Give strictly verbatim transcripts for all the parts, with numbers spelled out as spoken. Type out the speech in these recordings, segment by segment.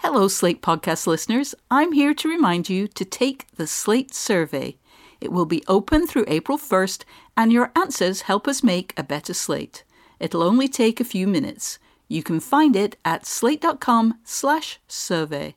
Hello, Slate Podcast listeners. I'm here to remind you to take the Slate survey. It will be open through April first, and your answers help us make a better Slate. It'll only take a few minutes. You can find it at slate.com slash survey.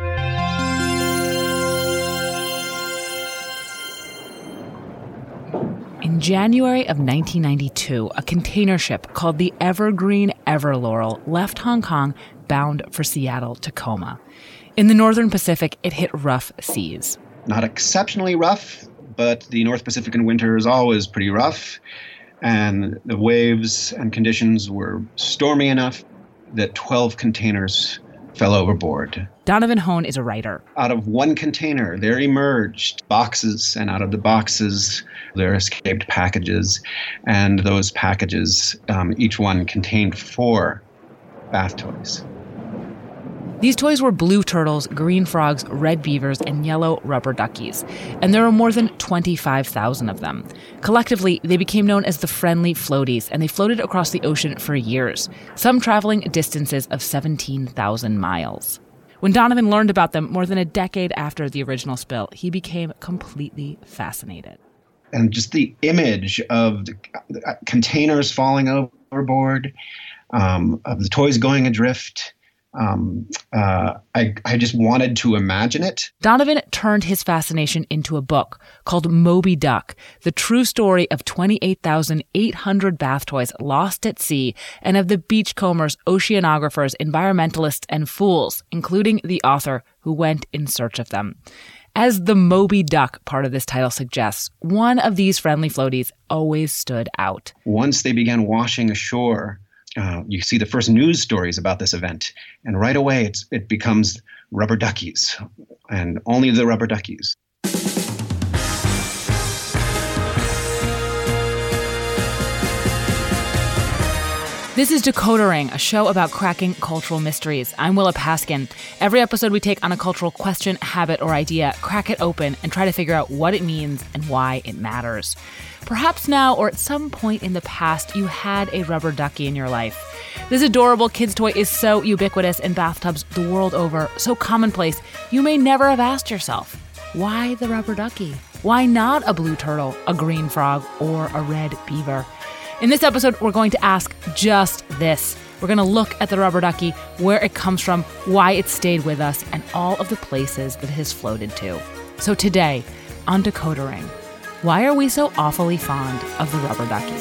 In January of nineteen ninety-two, a container ship called the Evergreen Everlaurel left Hong Kong bound for Seattle-Tacoma. In the Northern Pacific, it hit rough seas. Not exceptionally rough, but the North Pacific in winter is always pretty rough. And the waves and conditions were stormy enough that twelve containers fell overboard. Donovan Hone is a writer. Out of one container, there emerged boxes, and out of the boxes, there escaped packages. And those packages, um, each one contained four bath toys. These toys were blue turtles, green frogs, red beavers, and yellow rubber duckies. And there were more than twenty-five thousand of them. Collectively, they became known as the Friendly Floaties, and they floated across the ocean for years, some traveling distances of seventeen thousand miles. When Donovan learned about them more than a decade after the original spill, he became completely fascinated. And just the image of the containers falling overboard, um, of the toys going adrift, Um, uh, I, I just wanted to imagine it. Donovan turned his fascination into a book called Moby Duck, the true story of twenty-eight thousand eight hundred bath toys lost at sea and of the beachcombers, oceanographers, environmentalists, and fools, including the author who went in search of them. As the Moby Duck part of this title suggests, one of these friendly floaties always stood out. Once they began washing ashore, Uh, you see the first news stories about this event, and right away it's, it becomes rubber duckies, and only the rubber duckies. This is Decoder Ring, a show about cracking cultural mysteries. I'm Willa Paskin. Every episode we take on a cultural question, habit, or idea, crack it open, and try to figure out what it means and why it matters. Perhaps now or at some point in the past, you had a rubber ducky in your life. This adorable kid's toy is so ubiquitous in bathtubs the world over, so commonplace, you may never have asked yourself, why the rubber ducky? Why not a blue turtle, a green frog, or a red beaver? In this episode, we're going to ask just this. We're going to look at the rubber ducky, where it comes from, why it stayed with us, and all of the places that it has floated to. So today, on Decoder Ring, why are we so awfully fond of the rubber ducky?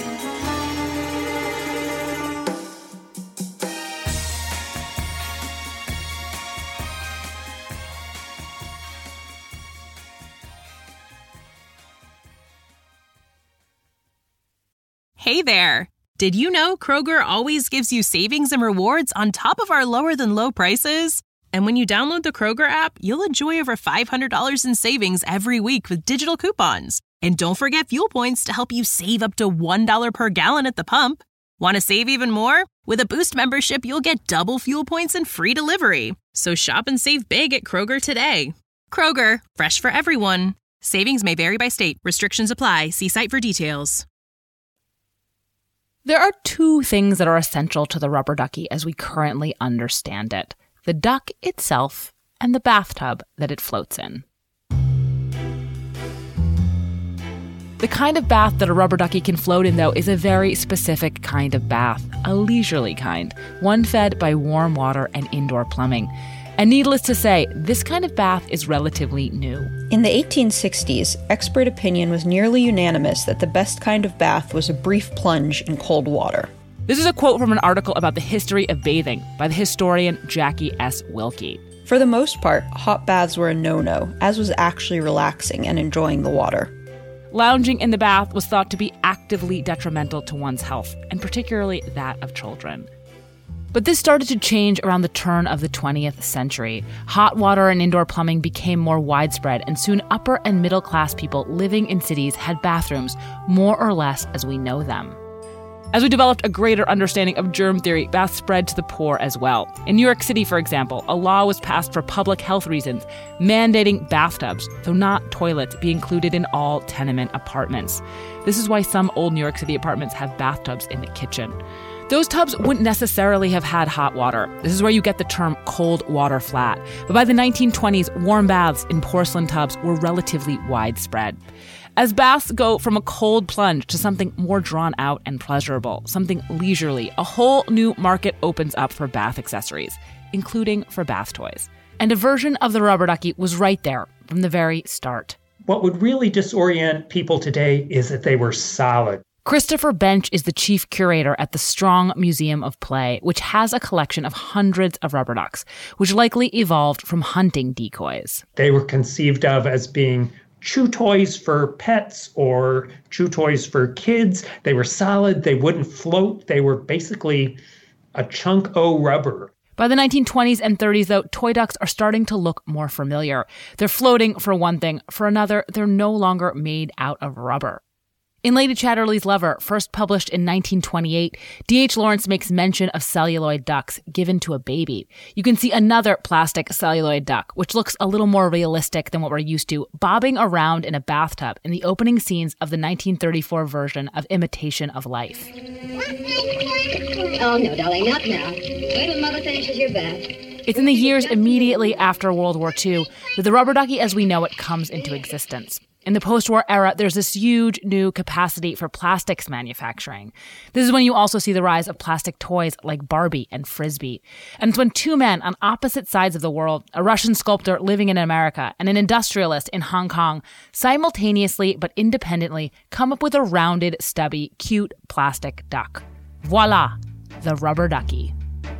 Hey there! Did you know Kroger always gives you savings and rewards on top of our lower-than-low prices? And when you download the Kroger app, you'll enjoy over five hundred dollars in savings every week with digital coupons. And don't forget fuel points to help you save up to one dollar per gallon at the pump. Want to save even more? With a Boost membership, you'll get double fuel points and free delivery. So shop and save big at Kroger today. Kroger, fresh for everyone. Savings may vary by state. Restrictions apply. See site for details. There are two things that are essential to the rubber ducky as we currently understand it: the duck itself and the bathtub that it floats in. The kind of bath that a rubber ducky can float in, though, is a very specific kind of bath, a leisurely kind, one fed by warm water and indoor plumbing. And needless to say, this kind of bath is relatively new. In the eighteen sixties, expert opinion was nearly unanimous that the best kind of bath was a brief plunge in cold water. This is a quote from an article about the history of bathing by the historian Jackie S. Wilkie. For the most part, hot baths were a no-no, as was actually relaxing and enjoying the water. Lounging in the bath was thought to be actively detrimental to one's health, and particularly that of children. But this started to change around the turn of the twentieth century. Hot water and indoor plumbing became more widespread, and soon upper and middle class people living in cities had bathrooms more or less as we know them. As we developed a greater understanding of germ theory, baths spread to the poor as well. In New York City, for example, a law was passed for public health reasons, mandating bathtubs, though not toilets, be included in all tenement apartments. This is why some old New York City apartments have bathtubs in the kitchen. Those tubs wouldn't necessarily have had hot water. This is where you get the term cold water flat. But by the nineteen twenties, warm baths in porcelain tubs were relatively widespread. As baths go from a cold plunge to something more drawn out and pleasurable, something leisurely, a whole new market opens up for bath accessories, including for bath toys. And a version of the rubber ducky was right there from the very start. What would really disorient people today is that they were solid. Christopher Bench is the chief curator at the Strong Museum of Play, which has a collection of hundreds of rubber ducks, which likely evolved from hunting decoys. They were conceived of as being chew toys for pets or chew toys for kids. They were solid. They wouldn't float. They were basically a chunk o' rubber. By the nineteen twenties and thirties, though, toy ducks are starting to look more familiar. They're floating for one thing. For another, they're no longer made out of rubber. In Lady Chatterley's Lover, first published in nineteen twenty-eight, D H Lawrence makes mention of celluloid ducks given to a baby. You can see another plastic celluloid duck, which looks a little more realistic than what we're used to, bobbing around in a bathtub in the opening scenes of the nineteen thirty-four version of Imitation of Life. Oh, no, darling, not now. Wait till Mother finishes your bath. It's in the years immediately after World War Two that the rubber ducky as we know it comes into existence. In the post-war era, there's this huge new capacity for plastics manufacturing. This is when you also see the rise of plastic toys like Barbie and Frisbee. And it's when two men on opposite sides of the world, a Russian sculptor living in America and an industrialist in Hong Kong, simultaneously but independently come up with a rounded, stubby, cute plastic duck. Voila, the rubber ducky.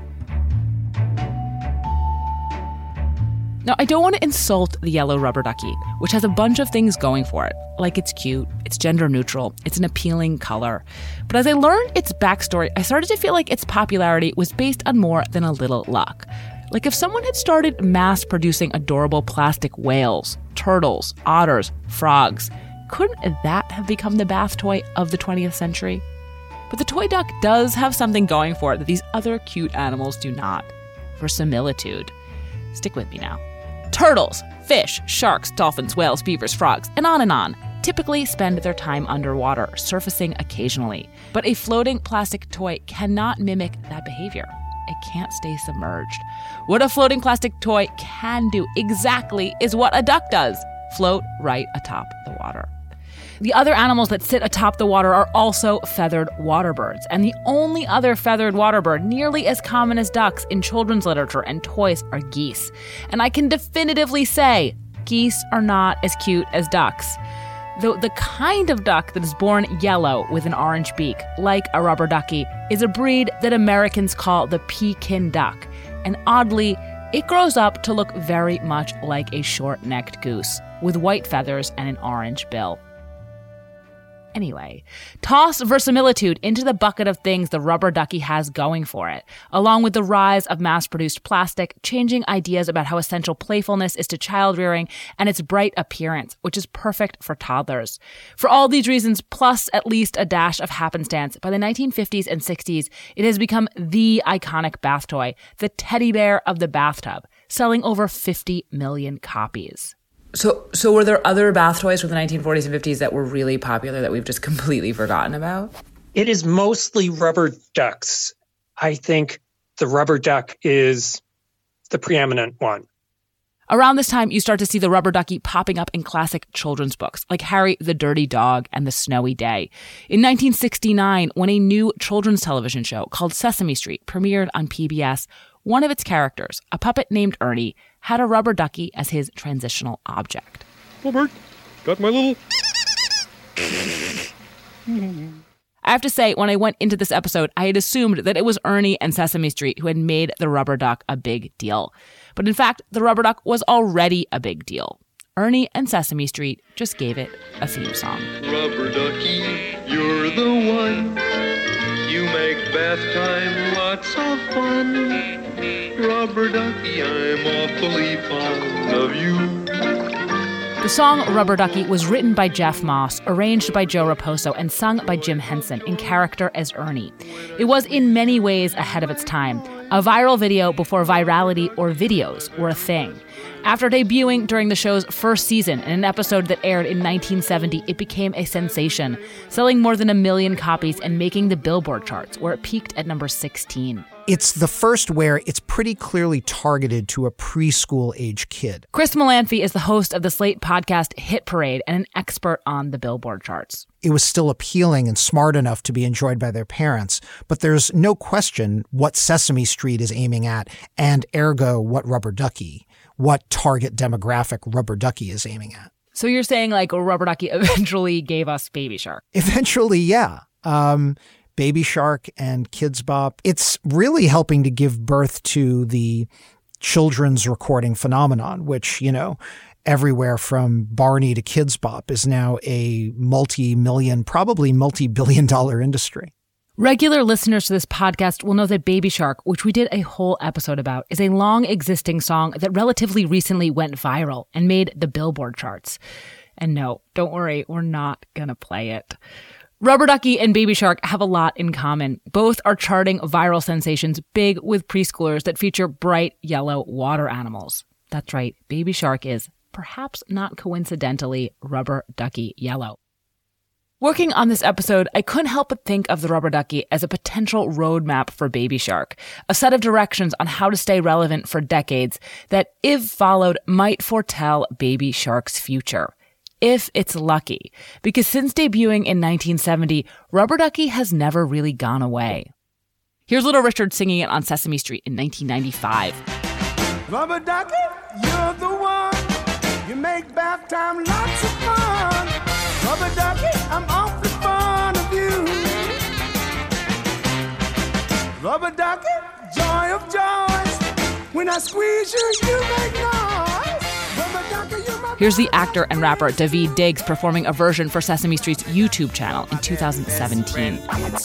Now, I don't want to insult the yellow rubber ducky, which has a bunch of things going for it. Like it's cute, it's gender neutral, it's an appealing color. But as I learned its backstory, I started to feel like its popularity was based on more than a little luck. Like if someone had started mass-producing adorable plastic whales, turtles, otters, frogs, couldn't that have become the bath toy of the twentieth century? But the toy duck does have something going for it that these other cute animals do not. Verisimilitude. Stick with me now. Turtles, fish, sharks, dolphins, whales, beavers, frogs, and on and on typically spend their time underwater, surfacing occasionally. But a floating plastic toy cannot mimic that behavior. It can't stay submerged. What a floating plastic toy can do exactly is what a duck does: float right atop the water. The other animals that sit atop the water are also feathered waterbirds, and the only other feathered waterbird nearly as common as ducks in children's literature and toys are geese. And I can definitively say geese are not as cute as ducks. Though the kind of duck that is born yellow with an orange beak, like a rubber ducky, is a breed that Americans call the Pekin duck. And oddly, it grows up to look very much like a short-necked goose, with white feathers and an orange bill. Anyway, toss verisimilitude into the bucket of things the rubber ducky has going for it, along with the rise of mass-produced plastic, changing ideas about how essential playfulness is to child-rearing, and its bright appearance, which is perfect for toddlers. For all these reasons, plus at least a dash of happenstance, by the nineteen fifties and sixties, it has become the iconic bath toy, the teddy bear of the bathtub, selling over fifty million copies. So so were there other bath toys from the nineteen forties and fifties that were really popular that we've just completely forgotten about? It is mostly rubber ducks. I think the rubber duck is the preeminent one. Around this time, you start to see the rubber ducky popping up in classic children's books, like Harry the Dirty Dog and The Snowy Day. In nineteen sixty-nine, when a new children's television show called Sesame Street premiered on P B S, one of its characters, a puppet named Ernie, had a rubber ducky as his transitional object. Robert, got my little... I have to say, when I went into this episode, I had assumed that it was Ernie and Sesame Street who had made the rubber duck a big deal. But in fact, the rubber duck was already a big deal. Ernie and Sesame Street just gave it a theme song. Rubber ducky, you're the one. You make bath time lots of fun. Rubber ducky, I'm awfully fond of you. The song Rubber Ducky was written by Jeff Moss, arranged by Joe Raposo, and sung by Jim Henson in character as Ernie. It was in many ways ahead of its time, a viral video before virality or videos were a thing. After debuting during the show's first season in an episode that aired in nineteen seventy, it became a sensation, selling more than a million copies and making the Billboard charts, where it peaked at number sixteen. It's the first where it's pretty clearly targeted to a preschool age kid. Chris Molanphy is the host of the Slate podcast Hit Parade and an expert on the Billboard charts. It was still appealing and smart enough to be enjoyed by their parents, but there's no question what Sesame Street is aiming at, and ergo what Rubber Ducky, what target demographic Rubber Ducky is aiming at. So you're saying like Rubber Ducky eventually gave us Baby Shark? Eventually, yeah. Um... Baby Shark and Kidz Bop. It's really helping to give birth to the children's recording phenomenon, which, you know, everywhere from Barney to Kidz Bop is now a multi-million, probably multi-billion dollar industry. Regular listeners to this podcast will know that Baby Shark, which we did a whole episode about, is a long-existing song that relatively recently went viral and made the Billboard charts. And no, don't worry, we're not going to play it. Rubber Ducky and Baby Shark have a lot in common. Both are charting viral sensations big with preschoolers that feature bright yellow water animals. That's right, Baby Shark is, perhaps not coincidentally, Rubber Ducky yellow. Working on this episode, I couldn't help but think of the Rubber Ducky as a potential roadmap for Baby Shark, a set of directions on how to stay relevant for decades that, if followed, might foretell Baby Shark's future. If it's lucky, because since debuting in nineteen seventy, Rubber Ducky has never really gone away. Here's Little Richard singing it on Sesame Street in nineteen ninety-five. Rubber Ducky, you're the one. You make bath time lots of fun. Rubber Ducky, I'm awfully fond of you. Rubber Ducky, joy of joys. When I squeeze you, you make noise. Rubber Ducky, you're my... Here's the actor and rapper Daveed Diggs performing a version for Sesame Street's YouTube channel in two thousand seventeen.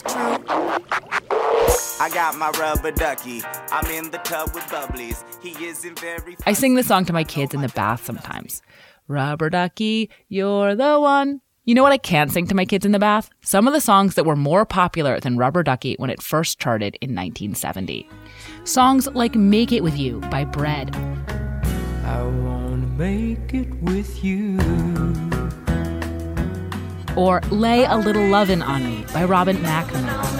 I got my rubber ducky. I'm in the tub with bubblies. He isn't very... I sing this song to my kids in the bath sometimes. Rubber Ducky, you're the one. You know what I can't sing to my kids in the bath? Some of the songs that were more popular than Rubber Ducky when it first charted in nineteen seventy. Songs like Make It With You by Bread. I wanna make it with you. Or Lay a Little Lovin' on Me by Robin McNamara.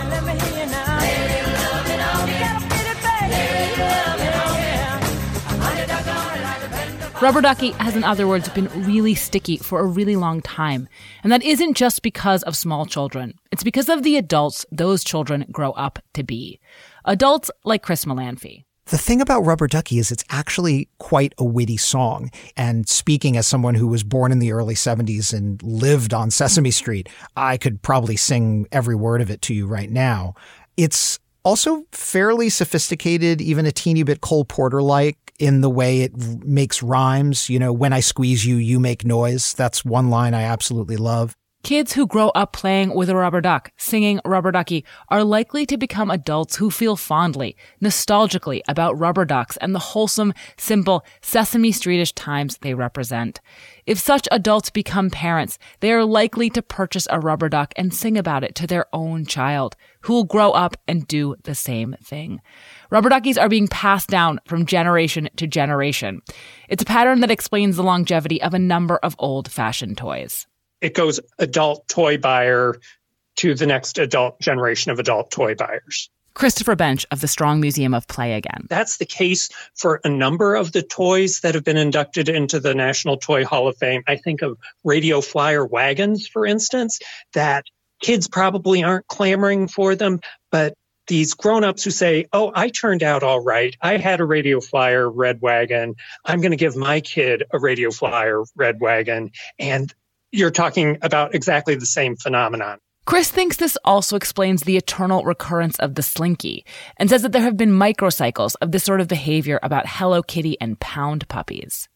Rubber Ducky has, in other words, been really sticky for a really long time. And that isn't just because of small children. It's because of the adults those children grow up to be. Adults like Chris Molanphy. The thing about Rubber Ducky is it's actually quite a witty song. And speaking as someone who was born in the early seventies and lived on Sesame Street, I could probably sing every word of it to you right now. It's also fairly sophisticated, even a teeny bit Cole Porter-like in the way it makes rhymes. You know, when I squeeze you, you make noise. That's one line I absolutely love. Kids who grow up playing with a rubber duck, singing Rubber Ducky, are likely to become adults who feel fondly, nostalgically about rubber ducks and the wholesome, simple, Sesame Streetish times they represent. If such adults become parents, they are likely to purchase a rubber duck and sing about it to their own child, who will grow up and do the same thing. Rubber duckies are being passed down from generation to generation. It's a pattern that explains the longevity of a number of old-fashioned toys. It goes adult toy buyer to the next adult generation of adult toy buyers. Christopher Bench of the Strong Museum of Play again. That's the case for a number of the toys that have been inducted into the National Toy Hall of Fame. I think of radio flyer wagons, for instance, that kids probably aren't clamoring for them, but these grown-ups who say, oh, I turned out all right. I had a radio flyer red wagon. I'm going to give my kid a radio flyer red wagon. And you're talking about exactly the same phenomenon. Chris thinks this also explains the eternal recurrence of the Slinky and says that there have been microcycles of this sort of behavior about Hello Kitty and Pound puppies.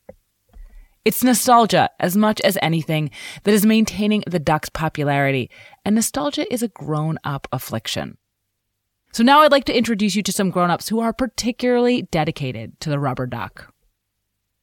It's nostalgia, as much as anything, that is maintaining the duck's popularity, and nostalgia is a grown-up affliction. So now I'd like to introduce you to some grown-ups who are particularly dedicated to the rubber duck.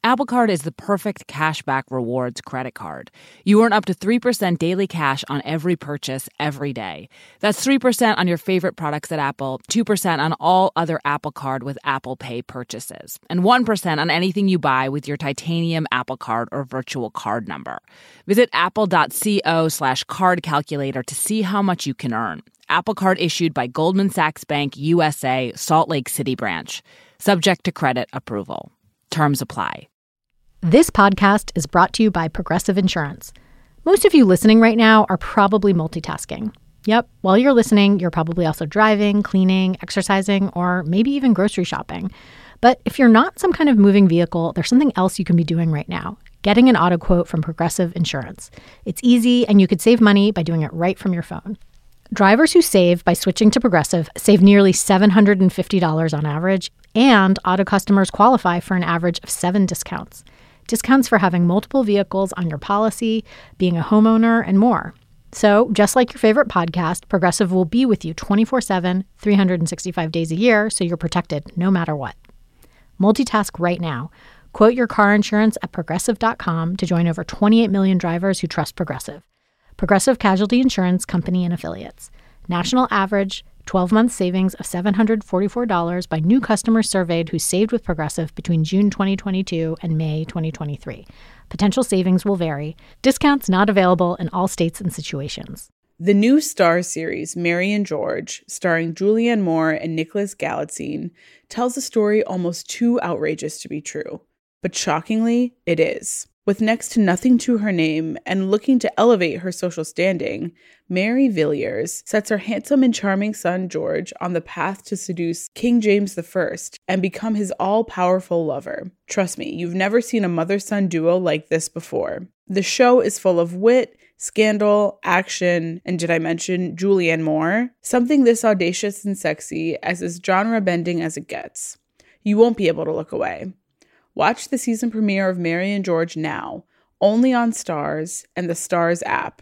Apple Card is the perfect cashback rewards credit card. You earn up to three percent daily cash on every purchase every day. That's three percent on your favorite products at Apple, two percent on all other Apple Card with Apple Pay purchases, and one percent on anything you buy with your titanium Apple Card or virtual card number. Visit apple.co slash card calculator to see how much you can earn. Apple Card issued by Goldman Sachs Bank U S A, Salt Lake City branch. Subject to credit approval. Terms apply. This podcast is brought to you by Progressive Insurance. Most of you listening right now are probably multitasking. Yep, while you're listening, you're probably also driving, cleaning, exercising, or maybe even grocery shopping. But if you're not some kind of moving vehicle, there's something else you can be doing right now. Getting an auto quote from Progressive Insurance. It's easy, and you could save money by doing it right from your phone. Drivers who save by switching to Progressive save nearly seven hundred fifty dollars on average, and auto customers qualify for an average of seven discounts. Discounts for having multiple vehicles on your policy, being a homeowner, and more. So, just like your favorite podcast, Progressive will be with you twenty-four seven, three hundred sixty-five days a year, so you're protected no matter what. Multitask right now. Quote your car insurance at Progressive dot com to join over twenty-eight million drivers who trust Progressive. Progressive Casualty Insurance Company and Affiliates. National average twelve-month savings of seven hundred forty-four dollars by new customers surveyed who saved with Progressive between June twenty twenty-two and May twenty twenty-three. Potential savings will vary. Discounts not available in all states and situations. The new Starz series, Mary and George, starring Julianne Moore and Nicholas Galitzine, tells a story almost too outrageous to be true. But shockingly, it is. With next to nothing to her name and looking to elevate her social standing, Mary Villiers sets her handsome and charming son George on the path to seduce King James the First and become his all-powerful lover. Trust me, you've never seen a mother-son duo like this before. The show is full of wit, scandal, action, and did I mention Julianne Moore? Something this audacious and sexy as is genre-bending as it gets. You won't be able to look away. Watch the season premiere of Mary and George now, only on Starz and the Starz app.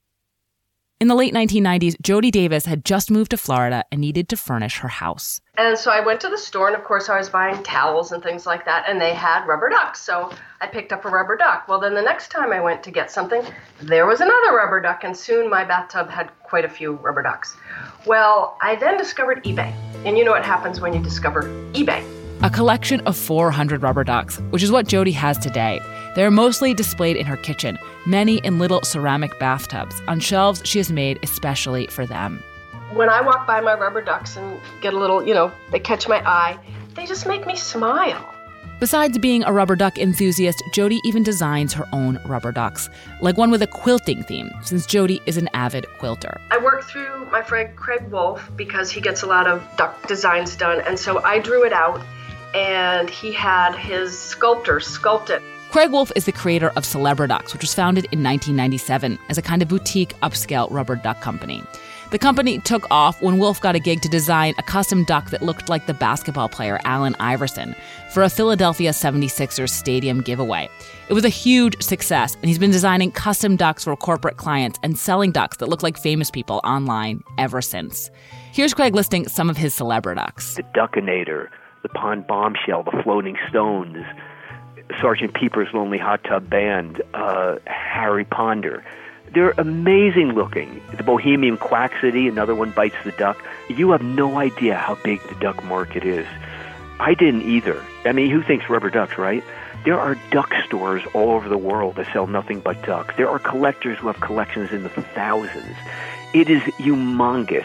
In the late nineteen nineties, Jody Davis had just moved to Florida and needed to furnish her house. And so I went to the store, and of course I was buying towels and things like that, and they had rubber ducks. So I picked up a rubber duck. Well, then the next time I went to get something, there was another rubber duck, and soon my bathtub had quite a few rubber ducks. Well, I then discovered eBay. And you know what happens when you discover eBay. A collection of four hundred rubber ducks, which is what Jody has today. They're mostly displayed in her kitchen, many in little ceramic bathtubs, on shelves she has made especially for them. When I walk by my rubber ducks and get a little, you know, they catch my eye, they just make me smile. Besides being a rubber duck enthusiast, Jody even designs her own rubber ducks, like one with a quilting theme, since Jody is an avid quilter. I work through my friend Craig Wolf because he gets a lot of duck designs done, and so I drew it out, and he had his sculptor sculpt it. Craig Wolf is the creator of Celebriducks, which was founded in nineteen ninety-seven as a kind of boutique upscale rubber duck company. The company took off when Wolf got a gig to design a custom duck that looked like the basketball player Allen Iverson for a Philadelphia seventy-sixers stadium giveaway. It was a huge success, and he's been designing custom ducks for corporate clients and selling ducks that look like famous people online ever since. Here's Craig listing some of his Celebriducks. The Duckinator, the Pond Bombshell, the Floating Stones, Sergeant Pepper's Lonely Hot Tub Band, uh, Harry Ponder. They're amazing looking. The Bohemian Quaxity, another one bites the duck. You have no idea how big the duck market is. I didn't either. I mean, who thinks rubber ducks, right? There are duck stores all over the world that sell nothing but ducks. There are collectors who have collections in the thousands. It is humongous.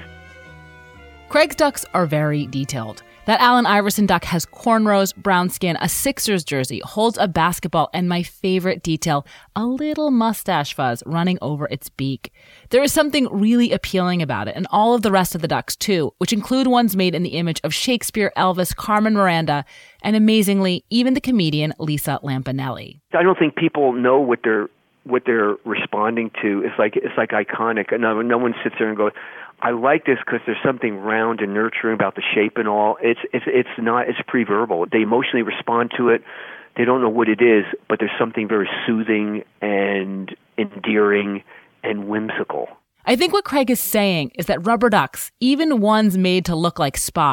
Craig's ducks are very detailed. That Allen Iverson duck has cornrows, brown skin, a Sixers jersey, holds a basketball, and my favorite detail, a little mustache fuzz running over its beak. There is something really appealing about it, and all of the rest of the ducks too, which include ones made in the image of Shakespeare, Elvis, Carmen Miranda, and amazingly, even the comedian Lisa Lampanelli. I don't think people know what they're what they're responding to. It's like it's like iconic. No, no one sits there and goes, I like this because there's something round and nurturing about the shape and all. It's it's it's not it's pre-verbal. They emotionally respond to it. They don't know what it is, but there's something very soothing and endearing and whimsical. I think what Craig is saying is that rubber ducks, even ones made to look like Spock,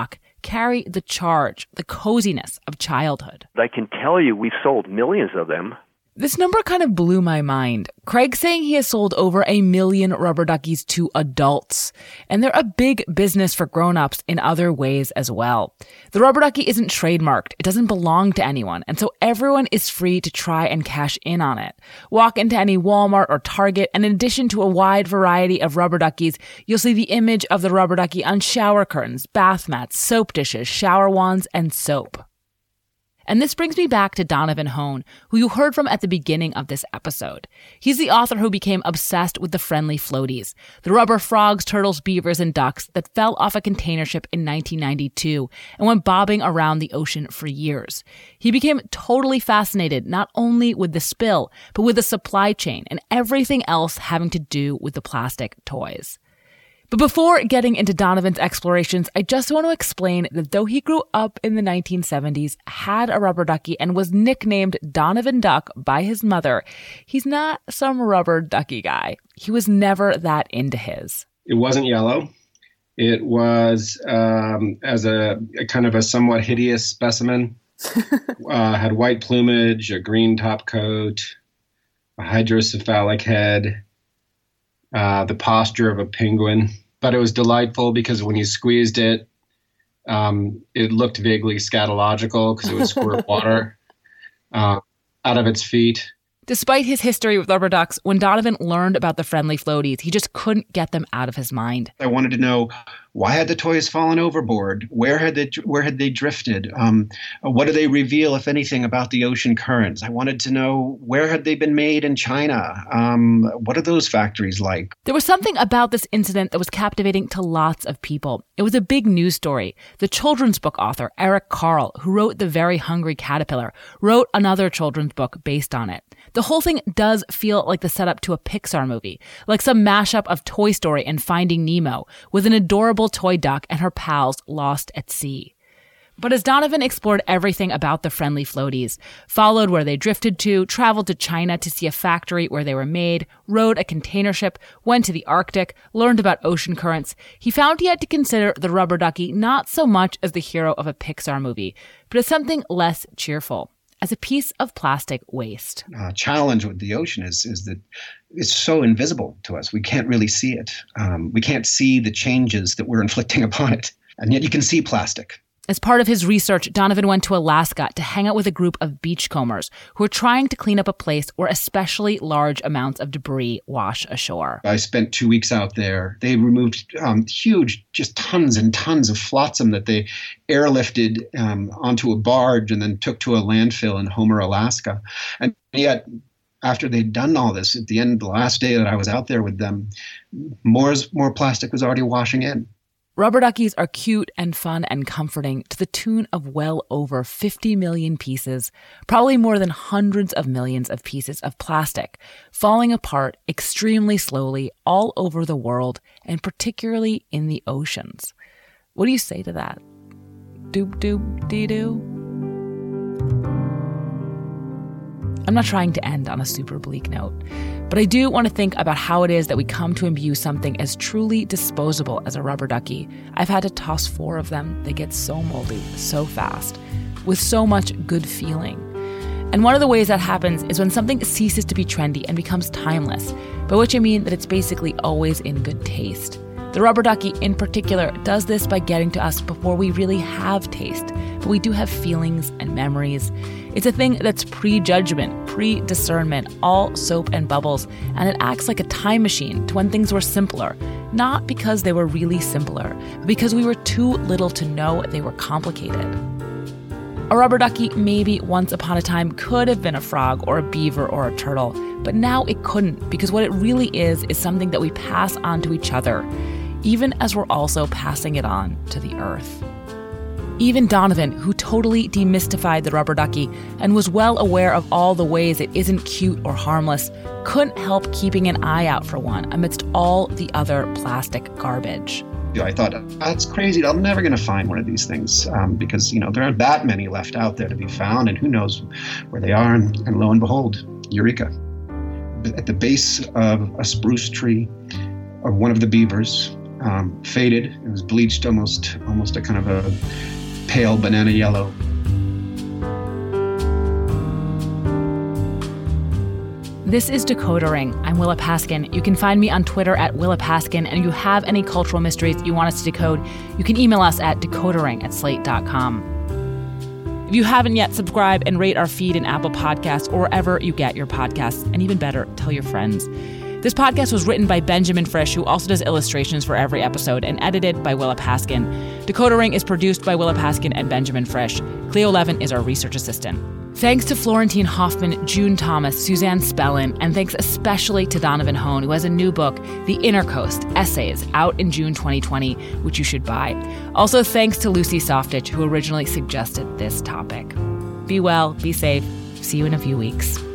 carry the charge, the coziness of childhood. I can tell you we've sold millions of them. This number kind of blew my mind. Craig's saying he has sold over a million rubber duckies to adults, and they're a big business for grown-ups in other ways as well. The rubber ducky isn't trademarked. It doesn't belong to anyone, and so everyone is free to try and cash in on it. Walk into any Walmart or Target, and in addition to a wide variety of rubber duckies, you'll see the image of the rubber ducky on shower curtains, bath mats, soap dishes, shower wands, and soap. And this brings me back to Donovan Hone, who you heard from at the beginning of this episode. He's the author who became obsessed with the friendly floaties, the rubber frogs, turtles, beavers, and ducks that fell off a container ship in nineteen ninety-two and went bobbing around the ocean for years. He became totally fascinated not only with the spill, but with the supply chain and everything else having to do with the plastic toys. But before getting into Donovan's explorations, I just want to explain that though he grew up in the nineteen seventies, had a rubber ducky, and was nicknamed Donovan Duck by his mother, he's not some rubber ducky guy. He was never that into his. It wasn't yellow. It was um, as a, a kind of a somewhat hideous specimen. uh, had white plumage, a green top coat, a hydrocephalic head, uh, the posture of a penguin. But it was delightful because when you squeezed it, um, it looked vaguely scatological because it would squirt water uh, out of its feet. Despite his history with rubber ducks, when Donovan learned about the friendly floaties, he just couldn't get them out of his mind. I wanted to know, why had the toys fallen overboard? Where had they where had they drifted? Um, what do they reveal, if anything, about the ocean currents? I wanted to know, where had they been made in China? Um, what are those factories like? There was something about this incident that was captivating to lots of people. It was a big news story. The children's book author, Eric Carle, who wrote The Very Hungry Caterpillar, wrote another children's book based on it. The whole thing does feel like the setup to a Pixar movie, like some mashup of Toy Story and Finding Nemo, with an adorable toy duck and her pals lost at sea. But as Donovan explored everything about the friendly floaties, followed where they drifted to, traveled to China to see a factory where they were made, rode a container ship, went to the Arctic, learned about ocean currents, he found he had to consider the rubber ducky not so much as the hero of a Pixar movie, but as something less cheerful, as a piece of plastic waste. Uh, challenge with the ocean is is that it's so invisible to us. We can't really see it. Um, we can't see the changes that we're inflicting upon it. And yet you can see plastic. As part of his research, Donovan went to Alaska to hang out with a group of beachcombers who were trying to clean up a place where especially large amounts of debris wash ashore. I spent two weeks out there. They removed um, huge, just tons and tons of flotsam that they airlifted um, onto a barge and then took to a landfill in Homer, Alaska. And yet, after they'd done all this, at the end, the last day that I was out there with them, more, more plastic was already washing in. Rubber duckies are cute and fun and comforting to the tune of well over fifty million pieces, probably more than hundreds of millions of pieces of plastic, falling apart extremely slowly all over the world and particularly in the oceans. What do you say to that? Doop doop dee doo? I'm not trying to end on a super bleak note, but I do want to think about how it is that we come to imbue something as truly disposable as a rubber ducky. I've had to toss four of them. They get so moldy so fast, with so much good feeling. And one of the ways that happens is when something ceases to be trendy and becomes timeless, by which I mean that it's basically always in good taste. The rubber ducky, in particular, does this by getting to us before we really have taste, but we do have feelings and memories. It's a thing that's pre-judgment, pre-discernment, all soap and bubbles, and it acts like a time machine to when things were simpler, not because they were really simpler, but because we were too little to know they were complicated. A rubber ducky maybe once upon a time could have been a frog or a beaver or a turtle, but now it couldn't, because what it really is is something that we pass on to each other, even as we're also passing it on to the earth. Even Donovan, who totally demystified the rubber ducky and was well aware of all the ways it isn't cute or harmless, couldn't help keeping an eye out for one amidst all the other plastic garbage. I thought, that's crazy. I'm never going to find one of these things um, because, you know, there aren't that many left out there to be found, and who knows where they are. And, and lo and behold, eureka. At the base of a spruce tree, or one of the beavers, um, faded. It was bleached almost, almost a kind of a pale banana yellow. This is Decoder Ring. I'm Willa Paskin. You can find me on Twitter at Willa Paskin, and if you have any cultural mysteries you want us to decode, you can email us at decodering at slate dot com. If you haven't yet, subscribe and rate our feed in Apple Podcasts or wherever you get your podcasts, and even better, tell your friends. This podcast was written by Benjamin Frisch, who also does illustrations for every episode, and edited by Willa Paskin. Decoder Ring is produced by Willa Paskin and Benjamin Frisch. Cleo Levin is our research assistant. Thanks to Florentine Hoffman, June Thomas, Suzanne Spellin, and thanks especially to Donovan Hone, who has a new book, The Inner Coast, Essays, out in June twenty twenty, which you should buy. Also thanks to Lucy Softich, who originally suggested this topic. Be well, be safe. See you in a few weeks.